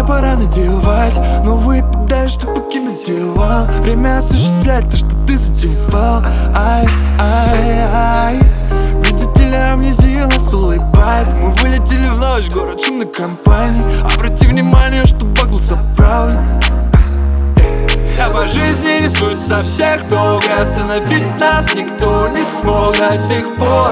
пора надевать новые педали, чтобы покинуть диван. Время осуществлять то, что ты затевал. Ай-ай-ай. Видите ли, амнезия нас улыбает. Мы вылетели в ночь, город шумной компании. Обрати внимание, что бакл заправлен. Я по жизни несусь со всех ног, и остановить нас никто не смог до сих пор.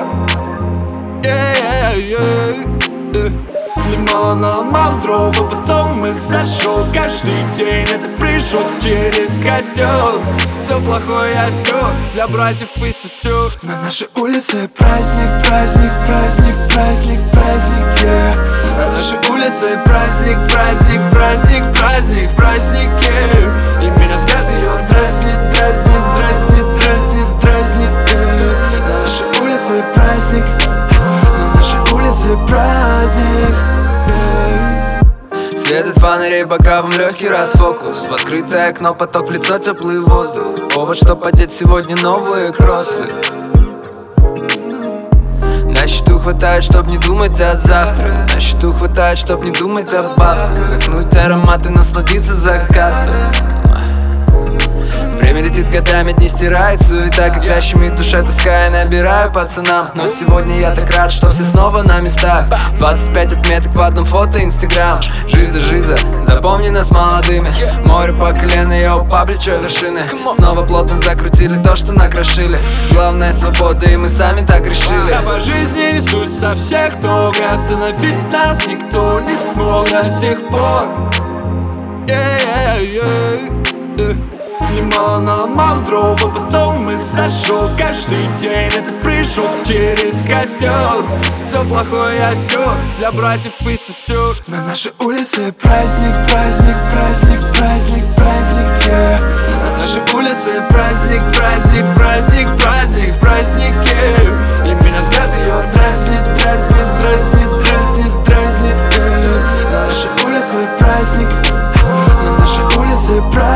Немало наломал дров, а потом их зажег. Каждый день это прыжок через костер. Все плохое я стер для братьев и сестер. На нашей улице праздник, праздник, праздник, праздник, праздник, yeah. На нашей улице праздник, праздник, праздник, праздник, праздник, yeah. И меня взгляд ее дразнит, дразнит, дразнит, дразнит, дразнит, yeah. На нашей улице праздник, на нашей улице праздник. Светят фонарей боковым легкий расфокус. В открытое окно поток в лицо, теплый воздух. Повод, чтоб одеть сегодня новые кроссы. На счету хватает, чтоб не думать о завтра. На счету хватает, чтоб не думать о бабках. Вдохнуть аромат и насладиться закатом. Время летит годами, дни стирает суета. Когда щемит душа тоска, я набираю пацанам. Но сегодня я так рад, что все снова на местах. 25 отметок в одном фото инстаграм. Жиза, жиза, запомни нас молодыми. Море по колено, йоу, по плечо вершины. Снова плотно закрутили то, что накрошили. Главная свобода, и мы сами так решили. Я по жизни несусь со всех ног, и остановить нас никто не смог до сих пор. Немало наломал дров, а потом их зажег. Каждый день это прыжок через костер. Все плохое я стер для братьев и сестер. На нашей улице праздник, праздник, праздник, праздник, праздник, yeah. На нашей улице праздник, праздник, праздник, праздник, праздник, yeah. И меня взгляд ее дразнит, дразнит, дразнит, дразнит, дразнит, yeah. На нашей улице праздник, на нашей улице праздник.